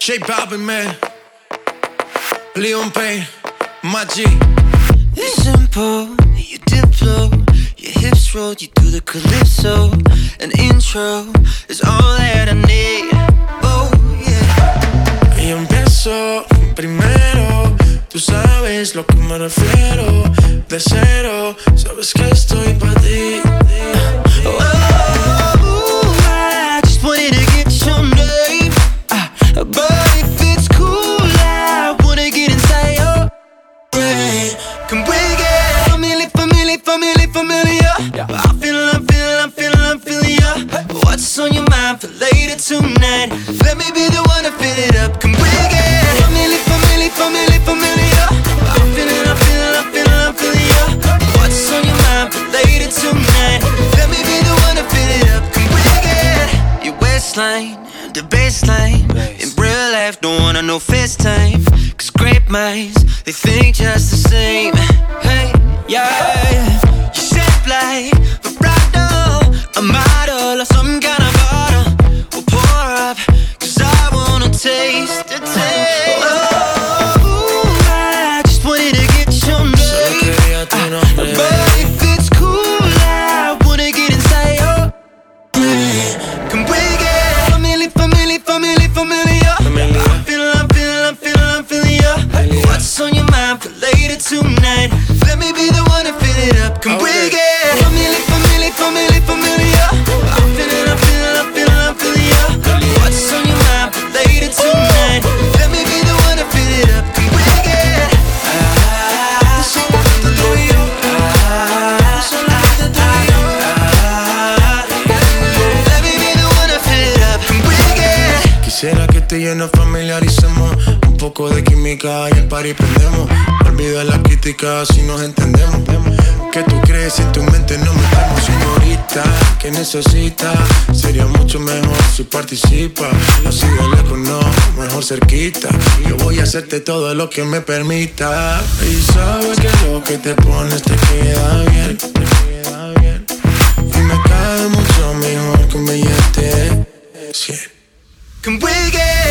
J Balvin, man. Leon Payne, my G. You're simple, you diplo. Your hips roll, you do the calypso. An intro is all that I need. Oh, yeah. Y empiezo primero. Tú sabes lo que me refiero. De cero, sabes que estoy pa' ti. Oh, I just wanted to get your name. But if it's cool, I wanna get inside your brain. Can we get familiar? I'm feeling ya. What's on your mind for later tonight? Let me be the one to fill it up. Can we get familiar? I'm feeling ya. What's on your mind for later tonight? Let me be the one to fill it up. Can we get your waistline, the baseline? In real life, don't wanna know FaceTime. Cause great minds, they think just the same. Hey, yeah. You shape like vibrato, a model or some kind of bottle. We'll pour up, cause I wanna taste the taste. Oh, I just wanted to get your name. But if it's cool, I wanna get inside your brain. Can we get familiar? I'm feeling ya. What's on your mind for later tonight? Let me be the one to fill it up. Can we get familiar? I'm feeling ya. What's on your mind for later tonight? Let me be the one to fill it up. Can we get solamente tú y yo? Solamente tú y yo. Let me be the one to fill it up. Can we get? Quisiera que tú y yo nos familiaricemos. Un poco de química y el party prendemos. Olvida la crítica si nos entendemos. ¿Qué tú crees si en tu mente no metemos? Señorita, ¿qué necesitas? Sería mucho mejor si participa. Así de lejos no, mejor cerquita. Yo voy a hacerte todo lo que me permita. Y sabes que lo que te pones te queda bien. Y me cae mucho mejor que un billete 100. Can we get